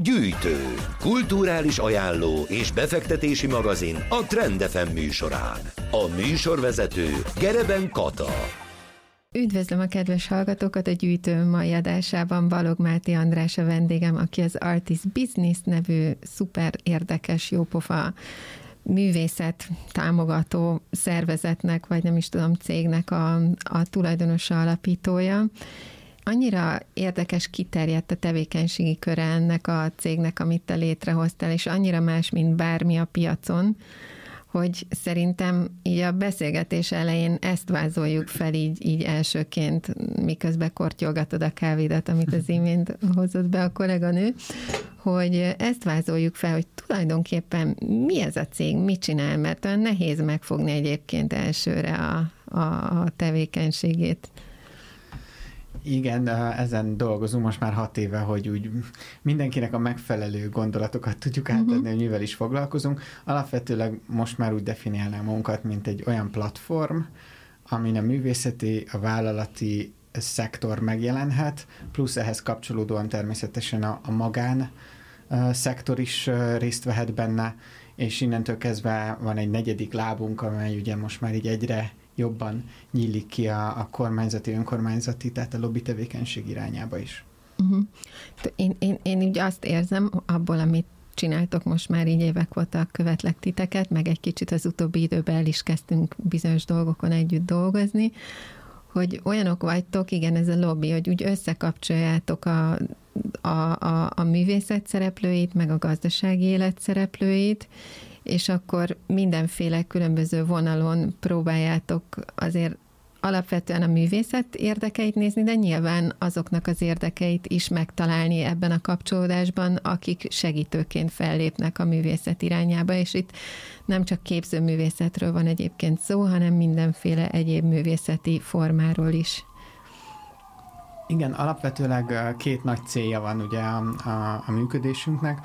Gyűjtő, kulturális ajánló és befektetési magazin a Trend FM műsorán. A műsorvezető Gereben Kata. Üdvözlöm a kedves hallgatókat, a Gyűjtő mai adásában Balog Máté András a vendégem, aki az Artist Business nevű szuper érdekes, jópofa művészet támogató szervezetnek, vagy nem is tudom, cégnek a tulajdonosa, alapítója. Annyira érdekes, kiterjedt a tevékenységi köre ennek a cégnek, amit te létrehoztál, és annyira más, mint bármi a piacon, hogy szerintem így a beszélgetés elején ezt vázoljuk fel így elsőként, miközben kortyolgatod a kávédat, amit az imént hozott be a kolléganő, hogy ezt vázoljuk fel, hogy tulajdonképpen mi ez a cég, mit csinál, mert olyan nehéz megfogni egyébként elsőre a tevékenységét. Igen, ezen dolgozunk most már 6 éve, hogy úgy mindenkinek a megfelelő gondolatokat tudjuk átadni, hogy mivel is foglalkozunk. Alapvetőleg most már úgy definiálnám magunkat, mint egy olyan platform, amin a művészeti, a vállalati szektor megjelenhet, plusz ehhez kapcsolódóan természetesen a magán szektor is részt vehet benne, és innentől kezdve van egy negyedik lábunk, amely ugye most már így egyre jobban nyílik ki a kormányzati, önkormányzati, tehát a lobby tevékenység irányába is. Én úgy azt érzem abból, amit csináltok, most már így évek óta követlek titeket, meg egy kicsit az utóbbi időben el is kezdtünk bizonyos dolgokon együtt dolgozni, hogy olyanok vagytok, igen, ez a lobby, hogy úgy összekapcsoljátok a művészet szereplőit, meg a gazdasági élet szereplőit, és akkor mindenféle különböző vonalon próbáljátok azért alapvetően a művészet érdekeit nézni, de nyilván azoknak az érdekeit is megtalálni ebben a kapcsolódásban, akik segítőként fellépnek a művészet irányába, és itt nem csak képzőművészetről van egyébként szó, hanem mindenféle egyéb művészeti formáról is. Igen, alapvetőleg 2 nagy célja van ugye a működésünknek.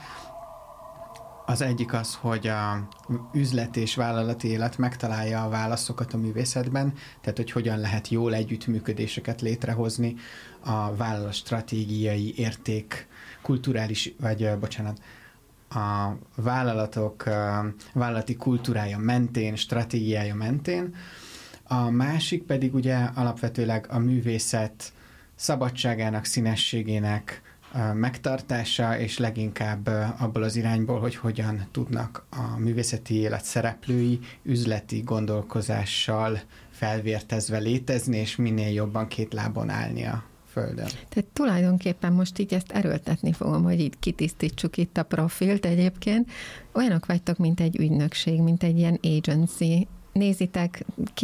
Az egyik az, hogy a üzlet és vállalati élet megtalálja a válaszokat a művészetben, tehát hogy hogyan lehet jól együttműködéseket létrehozni a vállalat stratégiai érték, kulturális, a vállalatok vállalati kultúrája mentén, stratégiája mentén. A másik pedig ugye alapvetőleg a művészet szabadságának, színességének megtartása, és leginkább abból az irányból, hogy hogyan tudnak a művészeti élet szereplői üzleti gondolkozással felvértezve létezni, és minél jobban 2 lábon állni a földön. Tehát tulajdonképpen most így ezt erőltetni fogom, hogy itt kitisztítsuk itt a profilt egyébként. Olyanok vagytok, mint egy ügynökség, mint egy ilyen agency. Nézitek,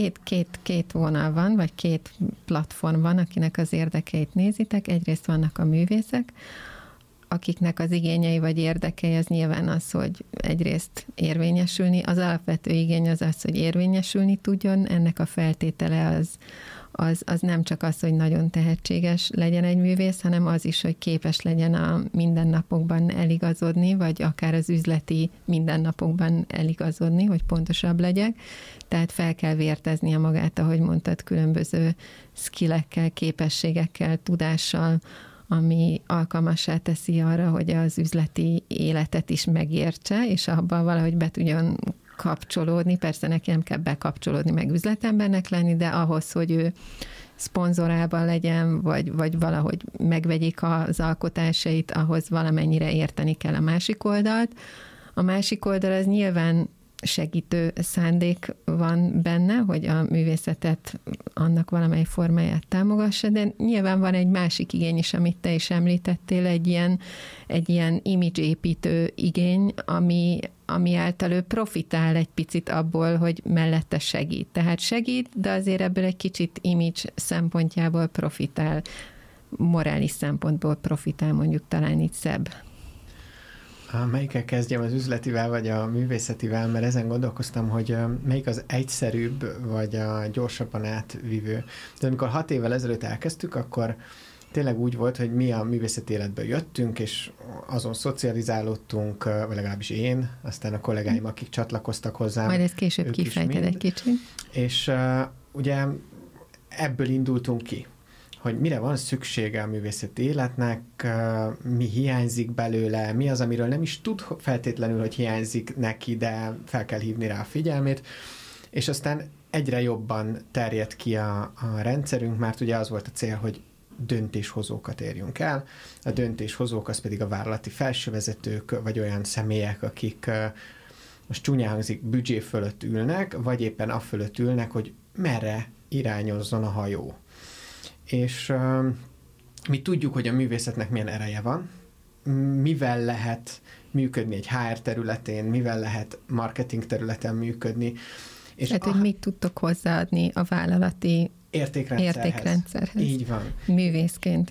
két vonal van, vagy 2 platform van, akinek az érdekeit nézitek. Egyrészt vannak a művészek, akiknek az igényei vagy érdekei az nyilván az, hogy egyrészt érvényesülni. Az alapvető igény az, hogy érvényesülni tudjon. Ennek a feltétele az nem csak az, hogy nagyon tehetséges legyen egy művész, hanem az is, hogy képes legyen a mindennapokban eligazodni, vagy akár az üzleti mindennapokban eligazodni, hogy pontosabb legyek. Tehát fel kell vérteznie magát, ahogy mondtad, különböző skillekkel, képességekkel, tudással, ami alkalmassá teszi arra, hogy az üzleti életet is megértse, és abban valahogy be tudjon kapcsolódni. Persze neki nem kell bekapcsolódni, meg üzletembernek lenni, de ahhoz, hogy ő szponzorában legyen, vagy valahogy megvegyék az alkotásait, ahhoz valamennyire érteni kell a másik oldalt. A másik oldal az nyilván segítő szándék van benne, hogy a művészetet annak valamely formáját támogassa, de nyilván van egy másik igény is, amit te is említettél, egy ilyen image-építő igény, ami által ő profitál egy picit abból, hogy mellette segít. Tehát segít, de azért ebből egy kicsit image szempontjából profitál, morális szempontból profitál, mondjuk talán itt szebb. Melyikkel kezdjem, az üzletivel vagy a művészetivel, mert ezen gondolkoztam, hogy melyik az egyszerűbb vagy a gyorsabban átvívő. De amikor 6 évvel ezelőtt elkezdtük, akkor tényleg úgy volt, hogy mi a művészeti életből jöttünk, és azon szocializálódtunk, vagy legalábbis én, aztán a kollégáim, akik csatlakoztak hozzám. Majd ezt később kifejted egy kicsit. És ugye ebből indultunk ki, hogy mire van szüksége a művészeti életnek, mi hiányzik belőle, mi az, amiről nem is tud feltétlenül, hogy hiányzik neki, de fel kell hívni rá a figyelmét, és aztán egyre jobban terjed ki a rendszerünk, mert ugye az volt a cél, hogy döntéshozókat érjünk el. A döntéshozók az pedig a vállalati felsővezetők, vagy olyan személyek, akik most csúnyán hangzik, büdzsé fölött ülnek, vagy éppen a fölött ülnek, hogy merre irányozzon a hajó. És mi tudjuk, hogy a művészetnek milyen ereje van, mivel lehet működni egy HR területén, mivel lehet marketing területen működni. És tehát, hogy mit tudtok hozzáadni a vállalati értékrendszerhez. Így van. Művészként.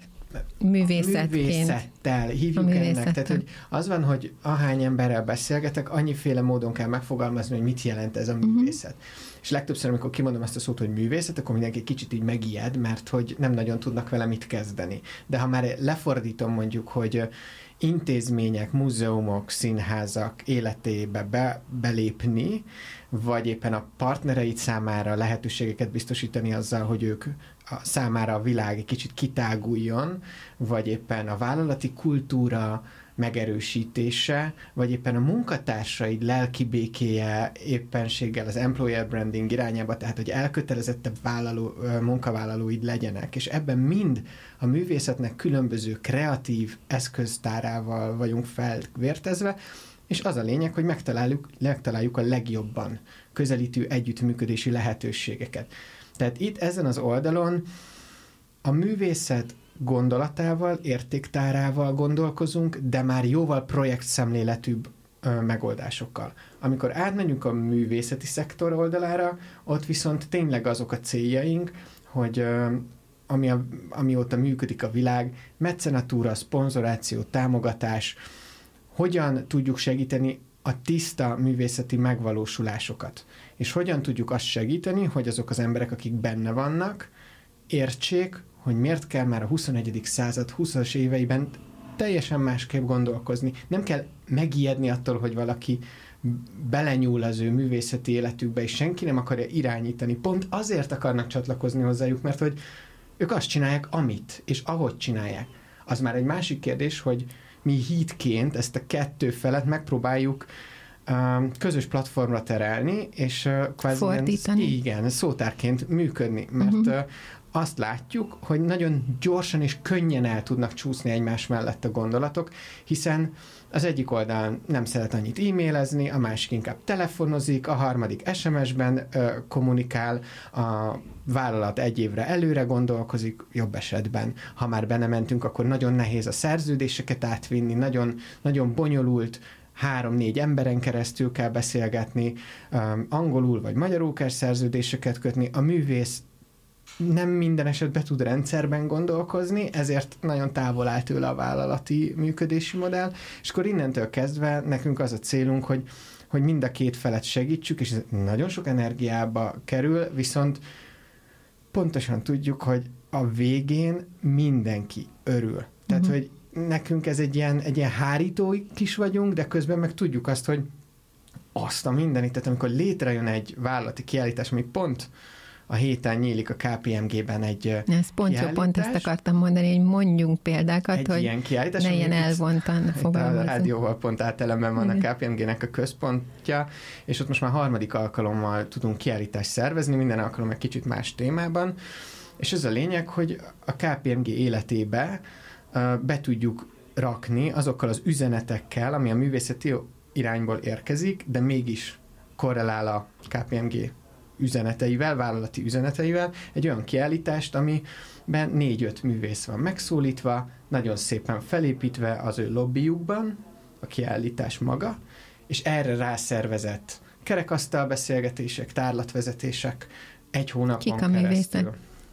Művészettel hívjuk ennek. Tehát, hogy az van, hogy ahány emberrel beszélgetek, annyiféle módon kell megfogalmazni, hogy mit jelent ez a művészet. És legtöbbször, amikor kimondom ezt a szót, hogy művészet, akkor mindenki kicsit így megijed, mert hogy nem nagyon tudnak vele mit kezdeni. De ha már lefordítom mondjuk, hogy intézmények, múzeumok, színházak életébe belépni, vagy éppen a partnereid számára lehetőségeket biztosítani azzal, hogy ők számára a világ egy kicsit kitáguljon, vagy éppen a vállalati kultúra megerősítése, vagy éppen a munkatársaid lelki békéje éppenséggel az employer branding irányába, tehát hogy elkötelezettebb munkavállalóid legyenek, és ebben mind a művészetnek különböző kreatív eszköztárával vagyunk felvértezve, és az a lényeg, hogy megtaláljuk a legjobban közelítő együttműködési lehetőségeket. Tehát itt ezen az oldalon a művészet gondolatával, értéktárával gondolkozunk, de már jóval projektszemléletűbb megoldásokkal. Amikor átmegyünk a művészeti szektor oldalára, ott viszont tényleg azok a céljaink, hogy amióta működik a világ, mecenatúra, szponzoráció, támogatás, hogyan tudjuk segíteni a tiszta művészeti megvalósulásokat. És hogyan tudjuk azt segíteni, hogy azok az emberek, akik benne vannak, értsék, hogy miért kell már a 21. század 20-as éveiben teljesen másképp gondolkozni. Nem kell megijedni attól, hogy valaki belenyúl az ő művészeti életükbe, és senki nem akarja irányítani. Pont azért akarnak csatlakozni hozzájuk, mert hogy ők azt csinálják, amit, és ahogy csinálják. Az már egy másik kérdés, hogy mi hídként ezt a kettő felet megpróbáljuk közös platformra terelni, és kvázi szótárként működni, mert azt látjuk, hogy nagyon gyorsan és könnyen el tudnak csúszni egymás mellett a gondolatok, hiszen az egyik oldalon nem szeret annyit e-mailezni, a másik inkább telefonozik, a harmadik SMS-ben kommunikál, a vállalat egy évre előre gondolkozik, jobb esetben. Ha már benne mentünk, akkor nagyon nehéz a szerződéseket átvinni, nagyon, nagyon bonyolult, 3-4 emberen keresztül kell beszélgetni, angolul vagy magyarul kell szerződéseket kötni, a művész nem minden esetben tud rendszerben gondolkozni, ezért nagyon távol áll tőle a vállalati működési modell, és akkor innentől kezdve nekünk az a célunk, hogy mind a két felet segítsük, és ez nagyon sok energiába kerül, viszont pontosan tudjuk, hogy a végén mindenki örül. Tehát, hogy nekünk ez egy ilyen hárító is vagyunk, de közben meg tudjuk azt, hogy azt a mindenit, tehát amikor létrejön egy vállalati kiállítás, ami pont a héten nyílik a KPMG-ben egy ez pont ezt akartam mondani, hogy mondjunk példákat, egy hogy ilyen kiállítás, ne ilyen elvontan fogalmazunk. A rádióval pont átelemben van a KPMG-nek a központja, és ott most már 3. alkalommal tudunk kiállítást szervezni, minden alkalom egy kicsit más témában, és ez a lényeg, hogy a KPMG életébe be tudjuk rakni azokkal az üzenetekkel, ami a művészeti irányból érkezik, de mégis korrelál a KPMG üzeneteivel, vállalati üzeneteivel, egy olyan kiállítást, amiben 4-5 művész van megszólítva, nagyon szépen felépítve az ő lobbyjukban, a kiállítás maga, és erre rászervezett kerekasztal beszélgetések, tárlatvezetések 1 hónapon keresztül.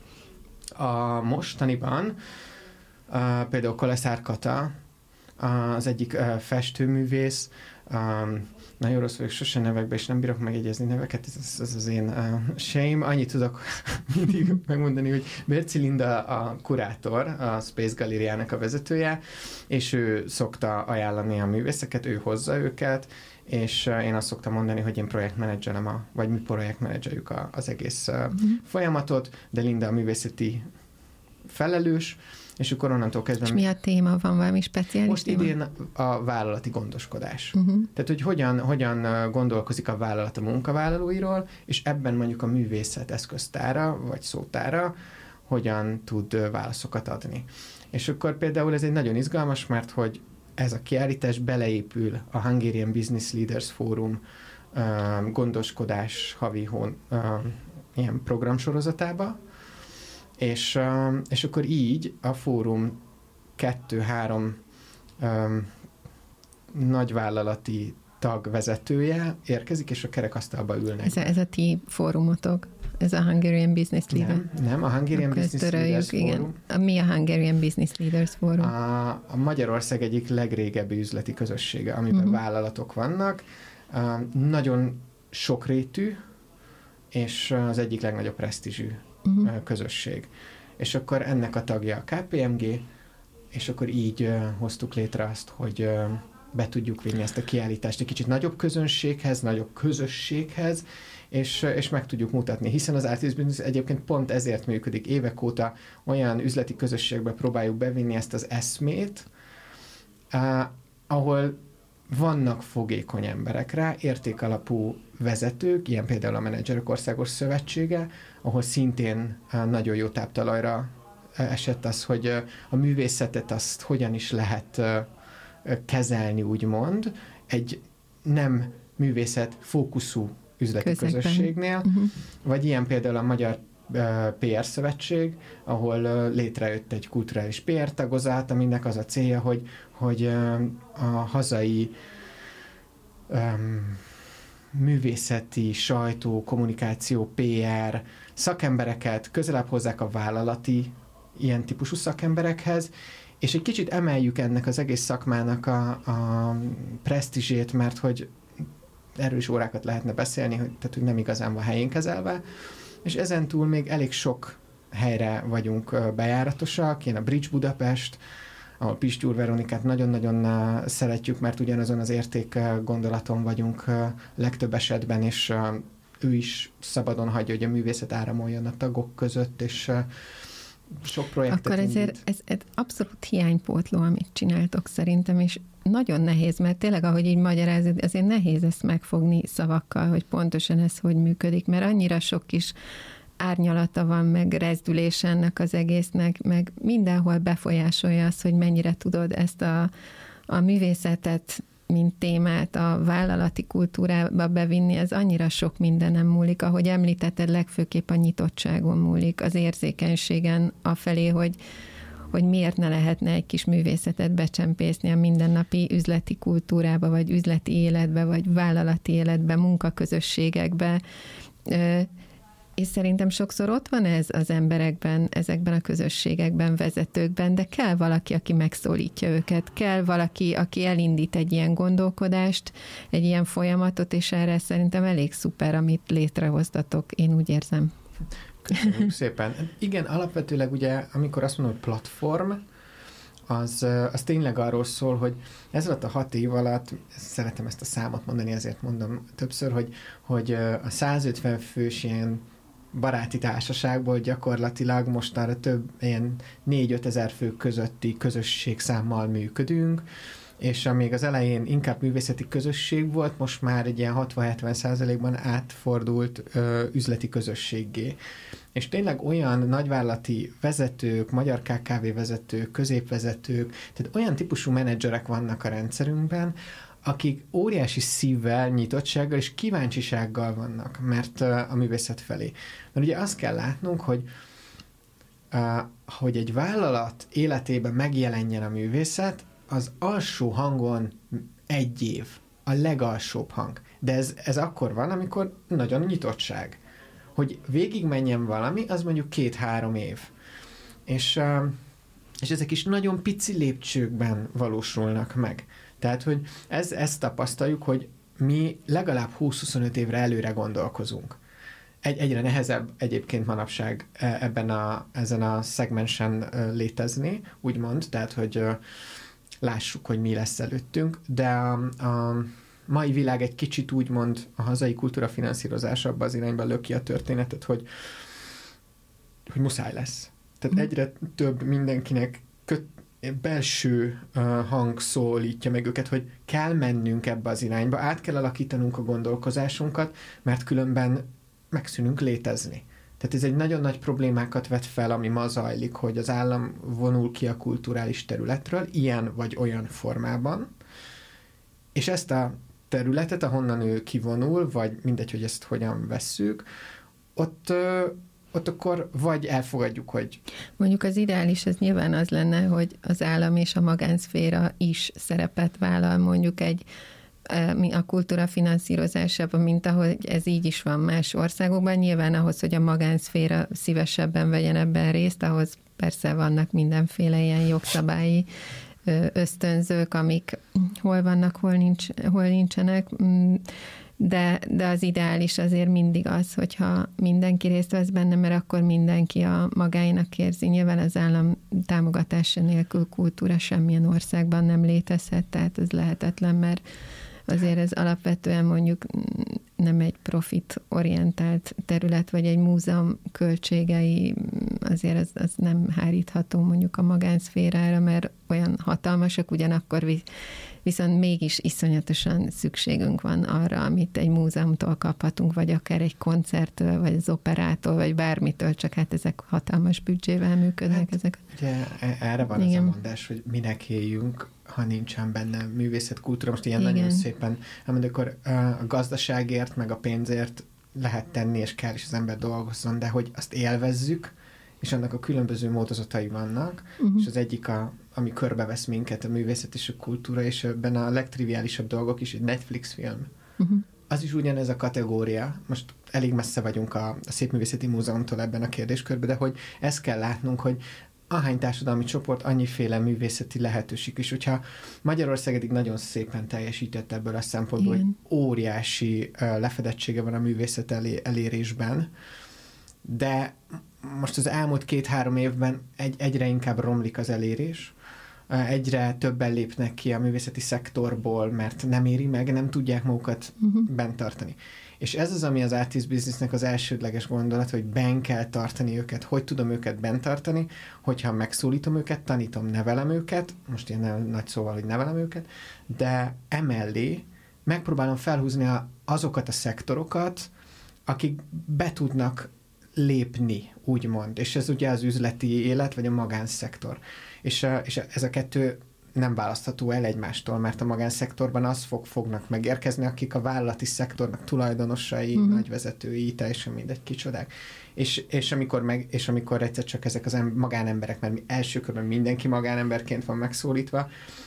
A mostaniban például Koleszár Kata, az egyik festőművész, nagyon rossz vagyok, sose nevekbe, és nem bírok megjegyezni neveket, ez az én shame. Annyit tudok mindig megmondani, hogy Bérci Linda a kurátor, a Space Galériának a vezetője, és ő szokta ajánlani a művészeket, ő hozza őket, és én azt szoktam mondani, hogy én projektmenedzselem, vagy mi projektmenedzseljük az egész folyamatot, de Linda a művészeti felelős, és akkor onnantól kezdve... És mi a téma? Van valami speciális most téma? idén a vállalati gondoskodás. Tehát, hogy hogyan gondolkozik a vállalat a munkavállalóiról, és ebben mondjuk a művészet eszköztára, vagy szótára hogyan tud válaszokat adni. És akkor például ez egy nagyon izgalmas, mert hogy ez a kiállítás beleépül a Hungarian Business Leaders Forum gondoskodás havi ilyen programsorozatába, és akkor így a fórum 2-3 nagyvállalati tagvezetője érkezik, és a kerekasztalba ülnek. Ez a ti fórumotok? Ez a Hungarian Business Leaders? Nem, a Hungarian Business Leaders Forum. Mi a Hungarian Business Leaders Forum? A Magyarország egyik legrégebbi üzleti közössége, amiben vállalatok vannak. Nagyon sokrétű, és az egyik legnagyobb presztízsű közösség. És akkor ennek a tagja a KPMG, és akkor így hoztuk létre azt, hogy be tudjuk vinni ezt a kiállítást egy kicsit nagyobb közönséghez, nagyobb közösséghez, és meg tudjuk mutatni, hiszen az Artist Business egyébként pont ezért működik. Évek óta olyan üzleti közösségbe próbáljuk bevinni ezt az eszmét, ahol vannak fogékony emberek rá, értékalapú vezetők, ilyen például a Menedzserek Országos Szövetsége, ahol szintén nagyon jó táptalajra esett az, hogy a művészetet azt hogyan is lehet kezelni, úgymond, egy nem művészet fókuszú üzleti közösségnél, vagy ilyen például a Magyar PR Szövetség, ahol létrejött egy kulturális PR tagozat, aminek az a célja, hogy a hazai művészeti, sajtó, kommunikáció, PR szakembereket közelebb hozzák a vállalati ilyen típusú szakemberekhez, és egy kicsit emeljük ennek az egész szakmának a presztízsét, mert hogy erről is órákat lehetne beszélni, tehát hogy nem igazán van helyén kezelve, és ezentúl még elég sok helyre vagyunk bejáratosak, ilyen a Bridge Budapest, ahol Pistyúr Veronikát nagyon-nagyon szeretjük, mert ugyanazon az érték gondolaton vagyunk legtöbb esetben, és ő is szabadon hagyja, hogy a művészet áramoljon a tagok között, és sok projektet akkor ezért ez abszolút hiánypótló, amit csináltok szerintem, és nagyon nehéz, mert tényleg, ahogy így magyarázod, azért nehéz ezt megfogni szavakkal, hogy pontosan ez hogy működik, mert annyira sok kis árnyalata van, meg rezdülés ennek az egésznek, meg mindenhol befolyásolja az, hogy mennyire tudod ezt a művészetet, mint témát a vállalati kultúrába bevinni, ez annyira sok mindenem múlik, ahogy említetted, legfőképp a nyitottságon múlik, az érzékenységen afelé, hogy miért ne lehetne egy kis művészetet becsempészni a mindennapi üzleti kultúrába, vagy üzleti életbe, vagy vállalati életbe, munkaközösségekbe. És szerintem sokszor ott van ez az emberekben, ezekben a közösségekben, vezetőkben, de kell valaki, aki megszólítja őket, kell valaki, aki elindít egy ilyen gondolkodást, egy ilyen folyamatot, és erre szerintem elég szuper, amit létrehoztatok, én úgy érzem. Köszönjük szépen. Igen, alapvetőleg ugye, amikor azt mondom, hogy platform, az tényleg arról szól, hogy ez alatt a 6 év alatt, szeretem ezt a számot mondani, ezért mondom többször, hogy a 150 fős ilyen baráti társaságból gyakorlatilag mostanra több ilyen 4-5 ezer fő közötti közösségszámmal működünk, és amíg az elején inkább művészeti közösség volt, most már egy ilyen 60-70%-ban átfordult üzleti közösséggé. És tényleg olyan nagyvállalati vezetők, magyar KKV vezetők, középvezetők, tehát olyan típusú menedzserek vannak a rendszerünkben, akik óriási szívvel, nyitottsággal és kíváncsisággal vannak, mert a művészet felé. Mert ugye azt kell látnunk, hogy egy vállalat életében megjelenjen a művészet, az alsó hangon 1 év, a legalsóbb hang. De ez akkor van, amikor nagyon nyitottság. Hogy végigmenjen valami, az mondjuk 2-3 év. És ezek is nagyon pici lépcsőkben valósulnak meg. Tehát, hogy ezt tapasztaljuk, hogy mi legalább 20-25 évre előre gondolkozunk. Egyre nehezebb egyébként manapság ezen a szegmensen létezni, úgymond, tehát, hogy lássuk, hogy mi lesz előttünk, de a mai világ egy kicsit úgymond a hazai kultúra finanszírozása abba az irányba löki a történetet, hogy muszáj lesz. Tehát egyre több mindenkinek belső hang szólítja meg őket, hogy kell mennünk ebbe az irányba, át kell alakítanunk a gondolkozásunkat, mert különben megszűnünk létezni. Tehát ez egy nagyon nagy problémákat vet fel, ami ma zajlik, hogy az állam vonul ki a kulturális területről, ilyen vagy olyan formában, és ezt a területet, ahonnan ő kivonul, vagy mindegy, hogy ezt hogyan vesszük, ott akkor vagy elfogadjuk, hogy... Mondjuk az ideális, ez nyilván az lenne, hogy az állam és a magánszféra is szerepet vállal mondjuk a kultúra finanszírozásában, mint ahogy ez így is van más országokban. Nyilván ahhoz, hogy a magánszféra szívesebben vegyen ebben részt, ahhoz persze vannak mindenféle ilyen jogszabályi ösztönzők, amik hol vannak, hol nincsenek, de az ideális azért mindig az, hogyha mindenki részt vesz benne, mert akkor mindenki a magáinak érzi. Nyilván az állam támogatása nélkül kultúra semmilyen országban nem létezhet, tehát ez lehetetlen, mert azért ez alapvetően mondjuk nem egy profitorientált terület, vagy egy múzeum költségei, azért az nem hárítható mondjuk a magánszférára, mert olyan hatalmasak, ugyanakkor viszont mégis iszonyatosan szükségünk van arra, amit egy múzeumtól kaphatunk, vagy akár egy koncerttől, vagy az operától, vagy bármitől, csak hát ezek hatalmas büdzsével működnek. Hát, ezek. Ugye erre van az a mondás, hogy minek éljünk, ha nincsen benne művészetkultúra. Most ilyen nagyon szépen, amikor a gazdaságért, meg a pénzért lehet tenni, és kell is az ember dolgozzon, de hogy azt élvezzük, és annak a különböző módozatai vannak, és az egyik, ami körbevesz minket, a művészet és a kultúra, és ebben a legtriviálisabb dolgok is, egy Netflix film. Az is ugyanez a kategória. Most elég messze vagyunk a Szépművészeti Múzeumtól ebben a kérdéskörben, de hogy ezt kell látnunk, hogy ahány társadalmi csoport, annyiféle művészeti lehetőség is. Hogyha Magyarország eddig nagyon szépen teljesített ebből a szempontból, hogy óriási lefedettsége van a művészet elérésben, de most az elmúlt 2-3 évben egyre inkább romlik az elérés, egyre többen lépnek ki a művészeti szektorból, mert nem éri meg, nem tudják magukat bent tartani. És ez az, ami az artist businessnek az elsődleges gondolat, hogy benn kell tartani őket. Hogy tudom őket bent tartani? Hogyha megszólítom őket, tanítom, nevelem őket, most ilyen nagy szóval, hogy nevelem őket, de emellé megpróbálom felhúzni azokat a szektorokat, akik be tudnak lépni, úgymond. És ez ugye az üzleti élet, vagy a magánszektor. És ez a kettő nem választható el egymástól, mert a magánszektorban fognak megérkezni, akik a vállalati szektornak tulajdonosai, nagyvezetői, teljesen mindegy, kicsodák. És amikor egyszer csak ezek az magánemberek, mert első körben mindenki magánemberként van megszólítva,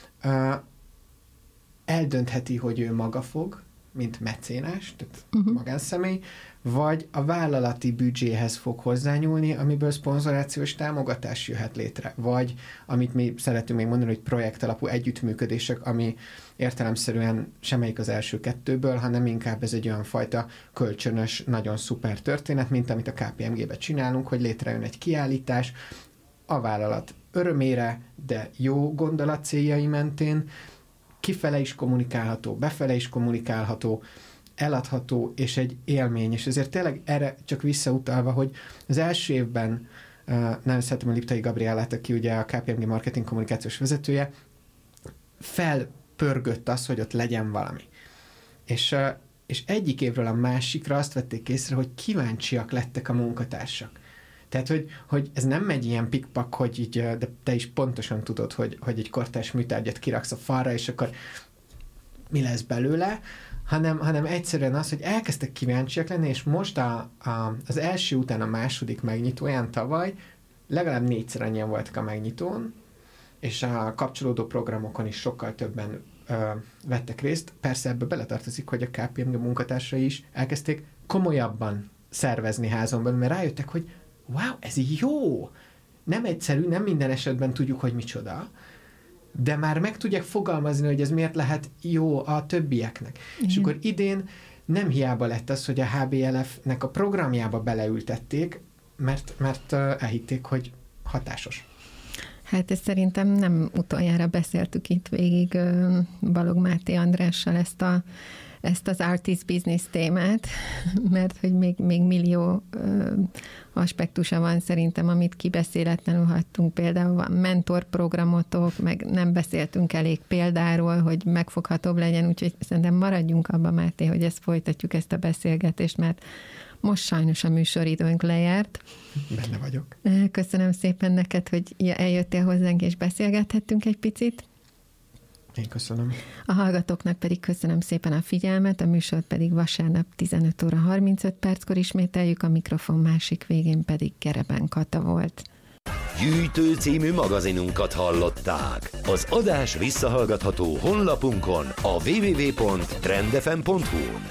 eldöntheti, hogy ő maga fog, mint mecénás, tehát magánszemély, vagy a vállalati büdzséhez fog hozzányúlni, amiből szponzorációs támogatás jöhet létre. Vagy, amit mi szeretünk még mondani, hogy projektalapú együttműködések, ami értelemszerűen semmelyik az első kettőből, hanem inkább ez egy olyan fajta kölcsönös, nagyon szuper történet, mint amit a KPMG-ben csinálunk, hogy létrejön egy kiállítás, a vállalat örömére, de jó gondolat céljai mentén, kifele is kommunikálható, befele is kommunikálható, eladható, és egy élmény. És ezért tényleg erre csak visszautalva, hogy az első évben nagyon szeretem a Liptai Gabriellát, aki ugye a KPMG marketing kommunikációs vezetője, felpörgött az, hogy ott legyen valami. És egyik évről a másikra azt vették észre, hogy kíváncsiak lettek a munkatársak. Tehát, hogy ez nem megy ilyen pikpak, hogy így, de te is pontosan tudod, hogy egy kortárs műtárgyat kiraksz a falra, és akkor mi lesz belőle, hanem egyszerűen az, hogy elkezdtek kíváncsiak lenni, és most az első után a második megnyitóján tavaly legalább 4-szer annyian voltak a megnyitón, és a kapcsolódó programokon is sokkal többen vettek részt. Persze ebbe beletartozik, hogy a KPMG munkatársai is elkezdték komolyabban szervezni házon belül, mert rájöttek, hogy wow, ez jó! Nem egyszerű, nem minden esetben tudjuk, hogy micsoda, de már meg tudják fogalmazni, hogy ez miért lehet jó a többieknek. Igen. És akkor idén nem hiába lett az, hogy a HBLF-nek a programjába beleültették, mert elhitték, hogy hatásos. Hát ezt szerintem nem utoljára beszéltük itt végig Balogh Máté Andrással ezt az artist business témát, mert hogy még millió aspektusa van szerintem, amit kibeszéletlenül hagytunk. Például van mentorprogramotok, meg nem beszéltünk elég példáról, hogy megfoghatóbb legyen, úgyhogy szerintem maradjunk abban, Máté, hogy ezt folytatjuk, ezt a beszélgetést, mert most sajnos a műsoridőnk lejárt. Benne vagyok. Köszönöm szépen neked, hogy eljöttél hozzánk, és beszélgethettünk egy picit. Én köszönöm. A hallgatóknak pedig köszönöm szépen a figyelmet, a műsort pedig vasárnap 15 óra 35 perckor ismételjük, a mikrofon másik végén pedig Gereben Kata volt. Gyűjtő című magazinunkat hallották. Az adás visszahallgatható honlapunkon, a www.trendfm.hu-n.